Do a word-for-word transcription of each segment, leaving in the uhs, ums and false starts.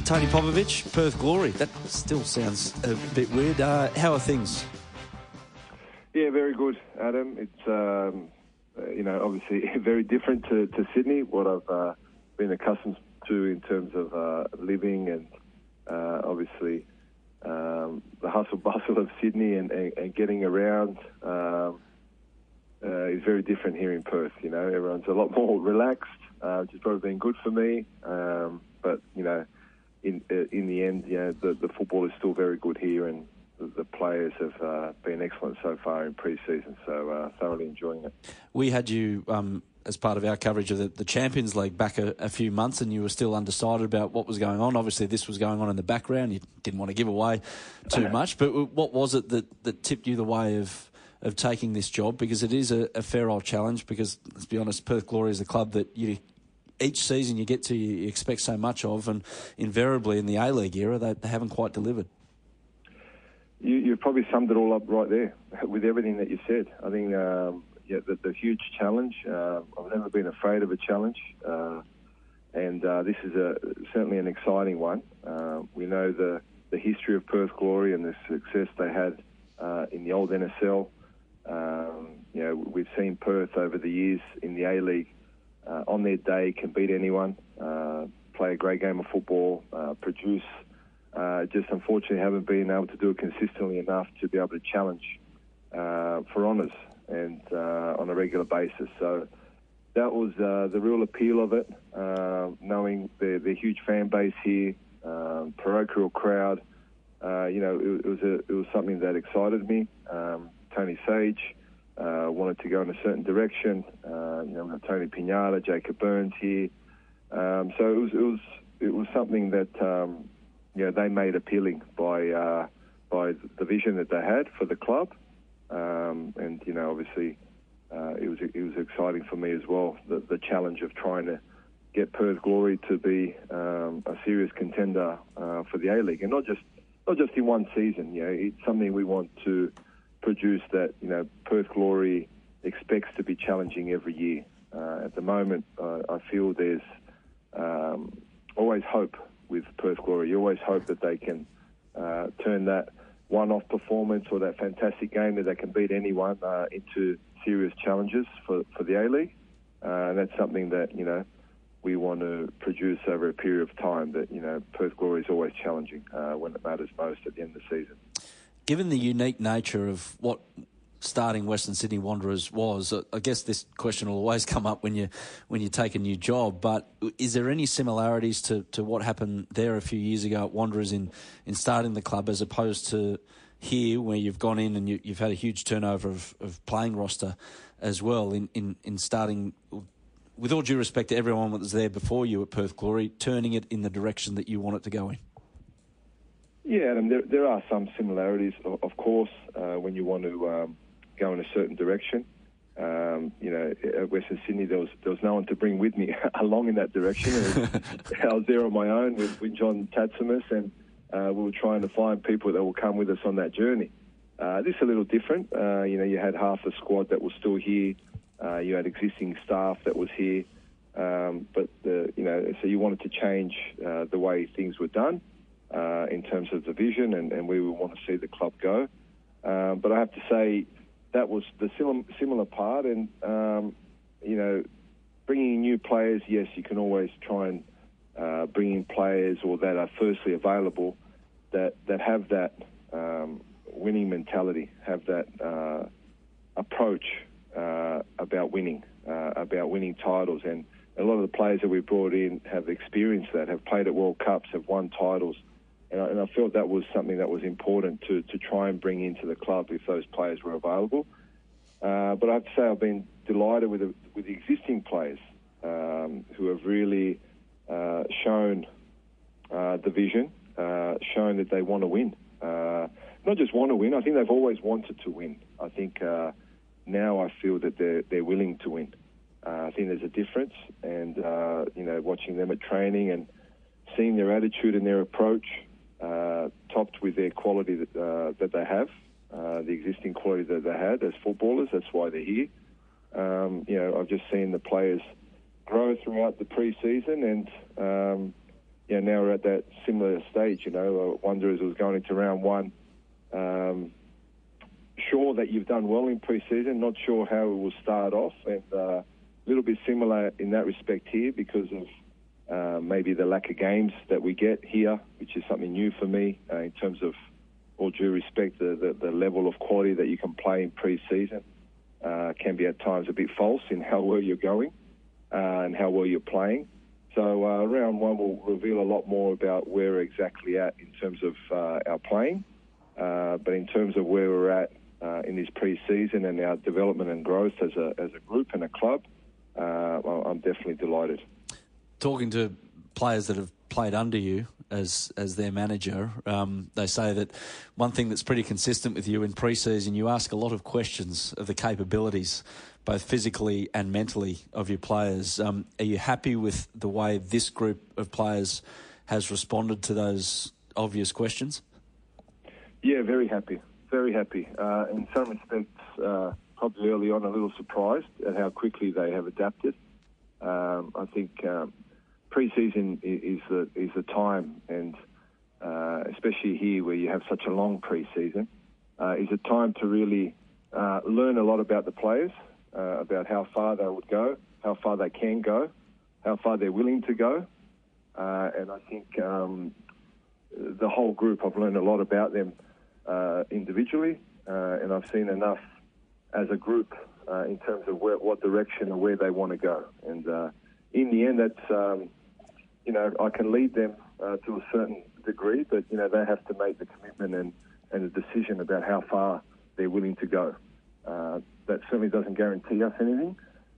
Tony Popovic, Perth Glory. That still sounds a bit weird. Uh, how are things? Yeah, very good, Adam. It's, um, uh, you know, obviously very different to, to Sydney, what I've uh, been accustomed to in terms of uh, living and uh, obviously um, the hustle-bustle of Sydney and, and, and getting around um, uh, is very different here in Perth. You know, everyone's a lot more relaxed, uh, which has probably been good for me. Um, but, you know, in uh, in the end, you know, the, the football is still very good here, and the, the players have uh, been excellent so far in pre-season, so uh, thoroughly enjoying it. We had you um, as part of our coverage of the, the Champions League back a, a few months, and you were still undecided about what was going on. Obviously, this was going on in the background. You didn't want to give away too much, but what was it that, that tipped you the way of of taking this job? Because it is a, a fair old challenge, because, let's be honest, Perth Glory is a club that you... each season you get to, you expect so much of, and invariably in the A-League era, they, they haven't quite delivered. You, you've probably summed it all up right there with everything that you said. I think um, yeah, the, the huge challenge. Uh, I've never been afraid of a challenge, uh, and uh, this is a certainly an exciting one. Uh, we know the, the history of Perth Glory and the success they had uh, in the old N S L. Um, you know, we've seen Perth over the years in the A-League. Uh, on their day, can beat anyone, uh, play a great game of football, uh, produce. Uh, just unfortunately haven't been able to do it consistently enough to be able to challenge uh, for honours and uh, on a regular basis. So that was uh, the real appeal of it, uh, knowing the, the huge fan base here, um, parochial crowd. Uh, you know, it, it was a, it was something that excited me. Um, Tony Sage. Uh, wanted to go in a certain direction. Uh, you know, we've got Tony Pinata, Jacob Burns here. Um, so it was, it was it was something that um, you know, they made appealing by uh, by the vision that they had for the club, um, and you know, obviously uh, it was it was exciting for me as well. The, the challenge of trying to get Perth Glory to be um, a serious contender uh, for the A-League, and not just not just in one season. You know, it's something we want to produce that, you know, Perth Glory expects to be challenging every year. Uh, at the moment, uh, I feel there's um, always hope with Perth Glory. You always hope that they can uh, turn that one-off performance or that fantastic game that they can beat anyone uh, into serious challenges for, for the A-League. Uh, and that's something that, you know, we want to produce over a period of time, that, you know, Perth Glory is always challenging uh, when it matters most at the end of the season. Given the unique nature of what starting Western Sydney Wanderers was, I guess this question will always come up when you when you take a new job, but is there any similarities to, to what happened there a few years ago at Wanderers in, in starting the club, as opposed to here, where you've gone in and you, you've had a huge turnover of, of playing roster as well in, in, in starting, with all due respect to everyone that was there before you at Perth Glory, turning it in the direction that you want it to go in? Yeah, Adam, there, there are some similarities, of, of course, uh, when you want to um, go in a certain direction. Um, you know, at Western Sydney, there was there was no one to bring with me along in that direction. Was, I was there on my own with, with John Tatsumas, and uh, we were trying to find people that will come with us on that journey. Uh, this is a little different. Uh, you know, you had half the squad that was still here. Uh, you had existing staff that was here. Um, but, the, you know, so you wanted to change uh, the way things were done. Uh, in terms of the vision and, and where we want to see the club go. Um, but I have to say that was the sim- similar part. And, um, you know, bringing in new players, yes, you can always try and uh, bring in players or that are firstly available that, that have that um, winning mentality, have that uh, approach uh, about winning, uh, about winning titles. And a lot of the players that we brought in have experienced that, have played at World Cups, have won titles. And I, and I felt that was something that was important to, to try and bring into the club if those players were available. Uh, but I have to say I've been delighted with the, with the existing players um, who have really uh, shown uh, the vision, uh, shown that they want to win. Uh, not just want to win, I think they've always wanted to win. I think uh, now I feel that they're, they're willing to win. Uh, I think there's a difference, and, uh, you know, watching them at training and seeing their attitude and their approach, Uh, topped with their quality that, uh, that they have, uh, the existing quality that they had as footballers. That's why they're here. Um, you know, I've just seen the players grow throughout the pre-season, and um, you know, now we're at that similar stage. You know, Wanderers was going into round one. Um, sure that you've done well in pre-season, not sure how it will start off, and uh, a little bit similar in that respect here because of uh, maybe the lack of games that we get here, which is something new for me uh, in terms of, all due respect, the, the, the level of quality that you can play in pre-season uh, can be at times a bit false in how well you're going uh, and how well you're playing. So uh, round one will reveal a lot more about where we're exactly at in terms of uh, our playing. Uh, but in terms of where we're at uh, in this pre-season and our development and growth as a as a group and a club, uh, I'm definitely delighted. Talking to players that have played under you as as their manager, um, they say that one thing that's pretty consistent with you in pre-season, you ask a lot of questions of the capabilities, both physically and mentally, of your players. Um, are you happy with the way this group of players has responded to those obvious questions? Yeah, very happy, very happy. Uh, in some respects, uh, probably early on a little surprised at how quickly they have adapted. Um, I think um, pre-season is the is the time, and uh, especially here where you have such a long pre-season, uh, is a time to really uh, learn a lot about the players, uh, about how far they would go, how far they can go, how far they're willing to go, uh, and I think um, the whole group, I've learned a lot about them uh, individually, uh, and I've seen enough as a group uh, in terms of where, what direction and where they want to go. And uh, in the end, that's, um, you know, I can lead them uh, to a certain degree, but, you know, they have to make the commitment and, and the decision about how far they're willing to go. Uh, that certainly doesn't guarantee us anything,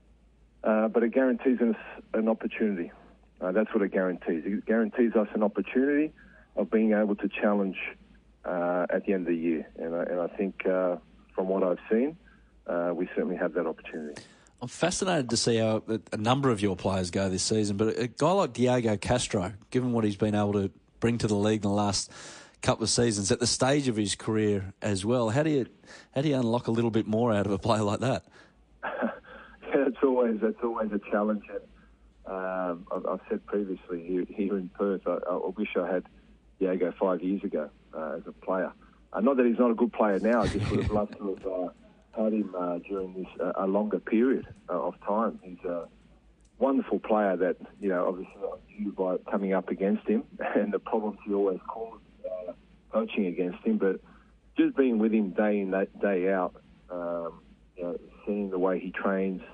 uh, but it guarantees us an opportunity. Uh, that's what it guarantees. It guarantees us an opportunity of being able to challenge uh, at the end of the year. And I, and I think uh, from what I've seen, uh, we certainly have that opportunity. I'm fascinated to see how a number of your players go this season, but a guy like Diego Castro, given what he's been able to bring to the league in the last couple of seasons, at the stage of his career as well, how do you how do you unlock a little bit more out of a player like that? yeah, that's always that's always a challenge. And um, I've, I've said previously here, here in Perth, I, I wish I had Diego five years ago uh, as a player. Uh, not that he's not a good player now. I just would have loved to have uh, had him uh, during this uh, a longer period uh, of time. He's a wonderful player that, you know, obviously I knew by coming up against him and the problems he always caused uh, coaching against him. But just being with him day in, day out, um, you know, seeing the way he trains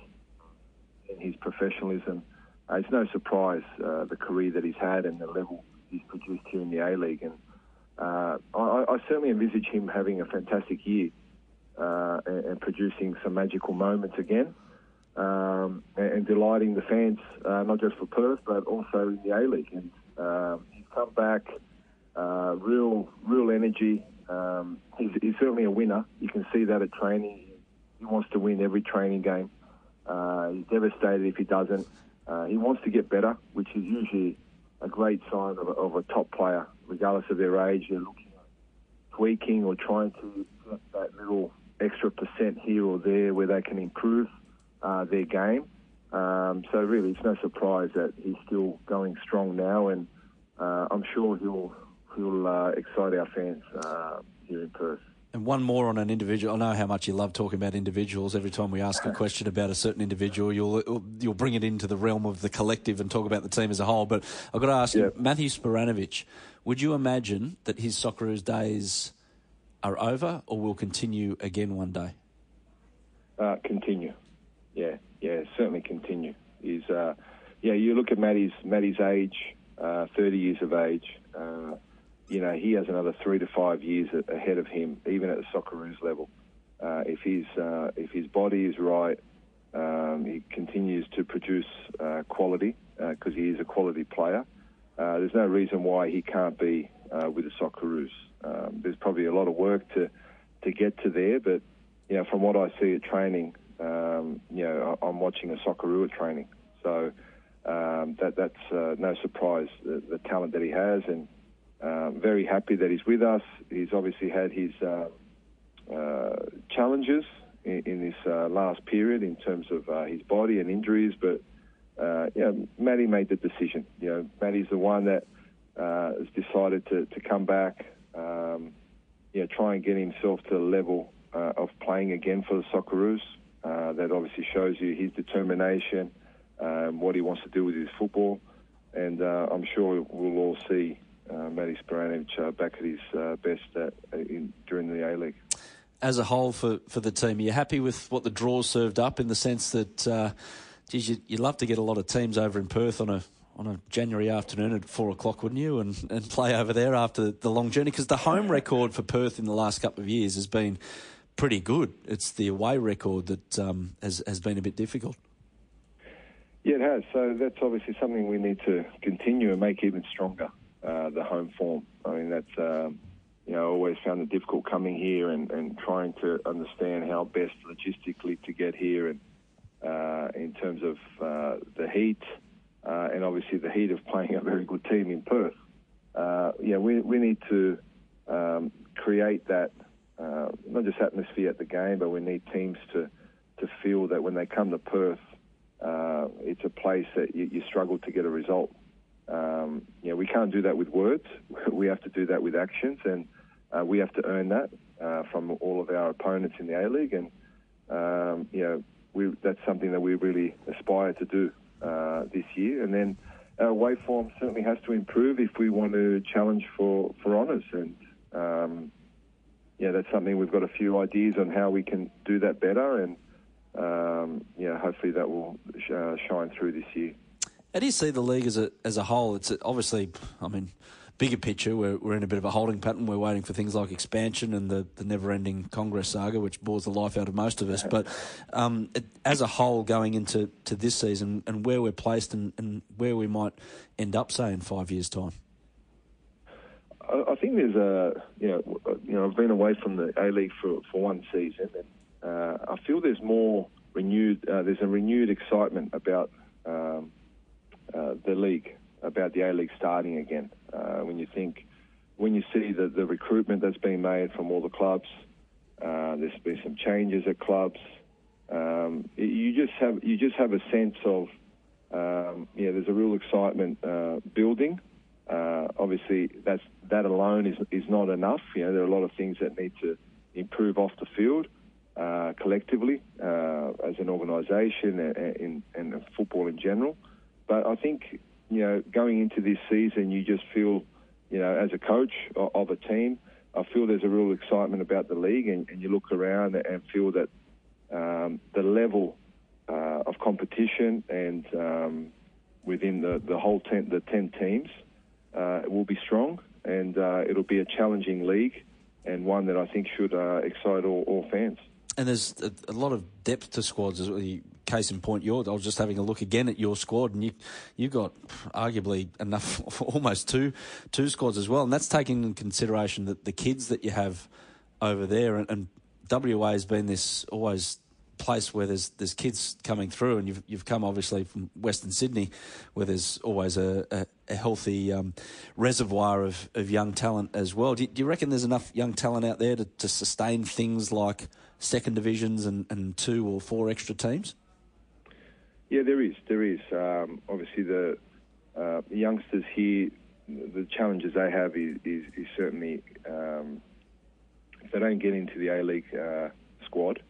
and his professionalism, uh, it's no surprise uh, the career that he's had and the level he's produced here in the A-League. And uh, I, I certainly envisage him having a fantastic year uh, and, and producing some magical moments again um, and, and delighting the fans, uh, not just for Perth, but also in the A-League. And um, he's come back, uh, real real energy. Um, he's, he's certainly a winner. You can see that at training. He wants to win every training game. Uh, he's devastated if he doesn't. Uh, he wants to get better, which is usually a great sign of a, of a top player, regardless of their age. They're looking at tweaking or trying to get that little extra percent here or there where they can improve uh, their game. Um, so really, it's no surprise that he's still going strong now, and uh, I'm sure he'll he'll uh, excite our fans uh, here in Perth. And one more on an individual. I know how much you love talking about individuals. Every time we ask a question about a certain individual, you'll you'll bring it into the realm of the collective and talk about the team as a whole. But I've got to ask yep. you, Matthew Sporanovic, would you imagine that his Socceroos days are over or will continue again one day? Uh, continue. Yeah, yeah, certainly continue. Is uh, yeah, you look at Matty's, Matty's age, uh, thirty years of age, uh, you know, he has another three to five years ahead of him, even at the Socceroos level. Uh, if his uh, if his body is right, um, he continues to produce uh, quality because uh, he is a quality player. Uh, there's no reason why he can't be uh, with the Socceroos. Um, there's probably a lot of work to to get to there, but you know, from what I see at training, um, you know, I'm watching a Socceroo at training, so um, that that's uh, no surprise the, the talent that he has, and. Um, very happy that he's with us. He's obviously had his uh, uh, challenges in, in this uh, last period in terms of uh, his body and injuries, but uh, you know, Matty made the decision. You know, Matty's the one that uh, has decided to, to come back, um, you know, try and get himself to the level uh, of playing again for the Socceroos. Uh, that obviously shows you his determination, um, what he wants to do with his football, and uh, I'm sure we'll all see uh, Matty Spiranovic uh, back at his uh, best at, in, during the A-League. As a whole for, for the team, are you happy with what the draw served up, in the sense that, uh, geez, you, you'd love to get a lot of teams over in Perth on a on a January afternoon at four o'clock, wouldn't you, and, and play over there after the long journey? Because the home record for Perth in the last couple of years has been pretty good. It's the away record that um, has, has been a bit difficult. Yeah, it has. So that's obviously something we need to continue and make even stronger, uh, the home form. I mean, that's, um, you know, I always found it difficult coming here and, and trying to understand how best logistically to get here, and uh, in terms of uh, the heat, uh, and obviously the heat of playing a very good team in Perth. Uh, yeah, we, we need to um, create that, uh, not just atmosphere at the game, but we need teams to, to feel that when they come to Perth, uh, it's a place that you, you struggle to get a result. Um, you know, we can't do that with words. We have to do that with actions, and uh, we have to earn that uh, from all of our opponents in the A-League. And, um, you know, we, that's something that we really aspire to do uh, this year. And then our away form certainly has to improve if we want to challenge for, for honours. And, um, yeah, that's something we've got a few ideas on how we can do that better. And, um, yeah, hopefully that will sh- uh, shine through this year. How do you see the league as a as a whole? It's obviously, I mean, bigger picture, we're, we're in a bit of a holding pattern. We're waiting for things like expansion and the, the never-ending Congress saga, which bores the life out of most of us. But um, it, as a whole, going into to this season and where we're placed and, and where we might end up, say, in five years' time. I, I think there's a, you know, you know, I've been away from the A-League for, for one season, and uh, I feel there's more renewed, uh, there's a renewed excitement about um, uh, the league, about the A-League starting again. Uh, when you think, when you see the, the recruitment that's been made from all the clubs, uh, there's been some changes at clubs. Um, you just have you just have a sense of, um, yeah, there's a real excitement uh, building. Uh, obviously, that's that alone is is not enough. You know, there are a lot of things that need to improve off the field uh, collectively uh, as an organisation and, and, and football in general. But I think, you know, going into this season, you just feel, you know, as a coach of a team, I feel there's a real excitement about the league, and, and you look around and feel that um, the level uh, of competition and um, within the, the whole ten, the ten teams uh, will be strong, and uh, it'll be a challenging league, and one that I think should uh, excite all, all fans. And there's a, a lot of depth to squads. As well. Case in point, yours. I was just having a look again at your squad, and you you got arguably enough, almost two two squads as well. And that's taking into consideration that the kids that you have over there, and, and W A has been this always place where there's there's kids coming through, and you've you've come obviously from Western Sydney, where there's always a, a, a healthy um, reservoir of, of young talent as well. Do you, do you reckon there's enough young talent out there to, to sustain things like second divisions and, and two or four extra teams? Yeah, there is. There is. Um, obviously, the uh, youngsters here, the challenges they have is, is, is certainly um, if they don't get into the A-League uh, squad,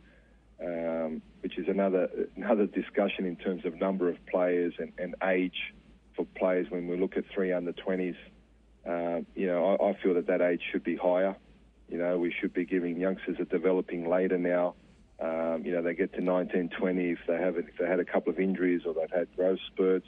um, which is another another discussion in terms of number of players and, and age for players. When we look at three under twenties, uh, you know, I, I feel that that age should be higher. You know, we should be giving youngsters that are developing later now. Um, you know, they get to nineteen, twenty if they have if they had a couple of injuries or they've had growth spurts.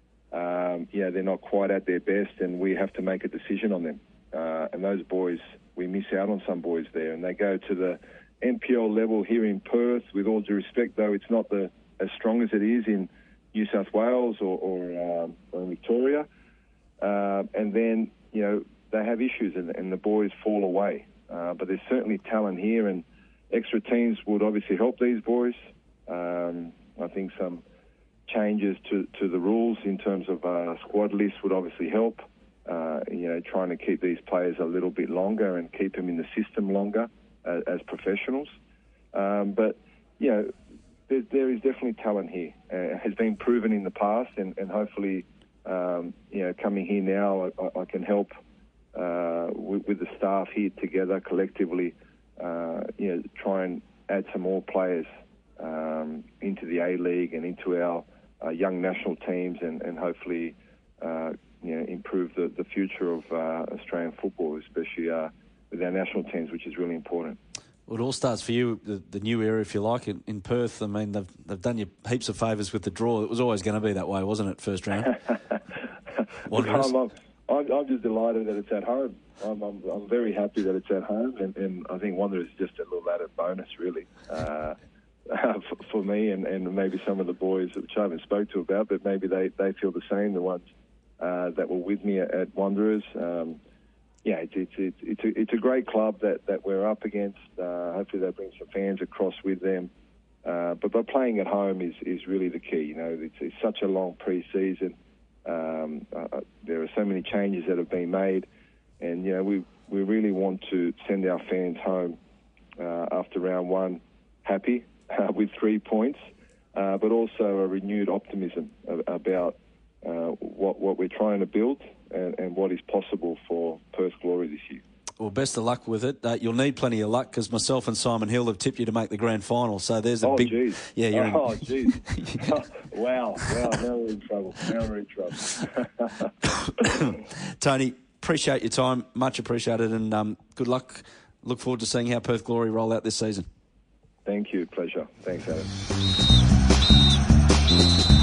Um, you know, they're not quite at their best, and we have to make a decision on them. Uh, and those boys, we miss out on some boys there, and they go to the N P L level here in Perth. With all due respect, though, it's not the as strong as it is in New South Wales or, or, um, or in Victoria. Uh, and then, you know, they have issues, and, and the boys fall away. Uh, but there's certainly talent here, and extra teams would obviously help these boys. Um, I think some changes to, to the rules in terms of uh, squad lists would obviously help. Uh, you know, trying to keep these players a little bit longer and keep them in the system longer as, as professionals. Um, but, you know, there, there is definitely talent here. Uh, it has been proven in the past, and, and hopefully um, you know, coming here now, I, I can help uh, with, with the staff here together collectively, uh, you know, try and add some more players um, into the A-League and into our uh, young national teams, and, and hopefully, uh, you know, improve the, the future of uh, Australian football, especially uh, with our national teams, which is really important. Well, it all starts for you, the, the new era, if you like, in, in Perth. I mean, they've they've done you heaps of favours with the draw. It was always going to be that way, wasn't it, first round? Look, I'm, I'm, I'm just delighted that it's at home. I'm, I'm, I'm very happy that it's at home, and, and I think Wanderers is just a little added bonus, really, uh, for, for me and, and maybe some of the boys, which I haven't spoke to about, but maybe they, they feel the same, the ones uh, that were with me at, at Wanderers. Um, Yeah, it's it's it's it's a, it's a great club that, that we're up against. Uh, hopefully, they bring some fans across with them. Uh, but but playing at home is, is really the key. You know, it's, it's such a long pre-season. Um, uh, there are so many changes that have been made, and you know we we really want to send our fans home uh, after round one happy uh, with three points, uh, but also a renewed optimism about uh, what what we're trying to build. And, and what is possible for Perth Glory this year. Well, best of luck with it. Uh, you'll need plenty of luck because myself and Simon Hill have tipped you to make the grand final. So there's a oh, big... Geez. Yeah, you're oh, in... jeez. Oh, wow. Wow, now we're in trouble. Now we're in trouble. Tony, appreciate your time. Much appreciated, and um, good luck. Look forward to seeing how Perth Glory roll out this season. Thank you. Pleasure. Thanks, Adam.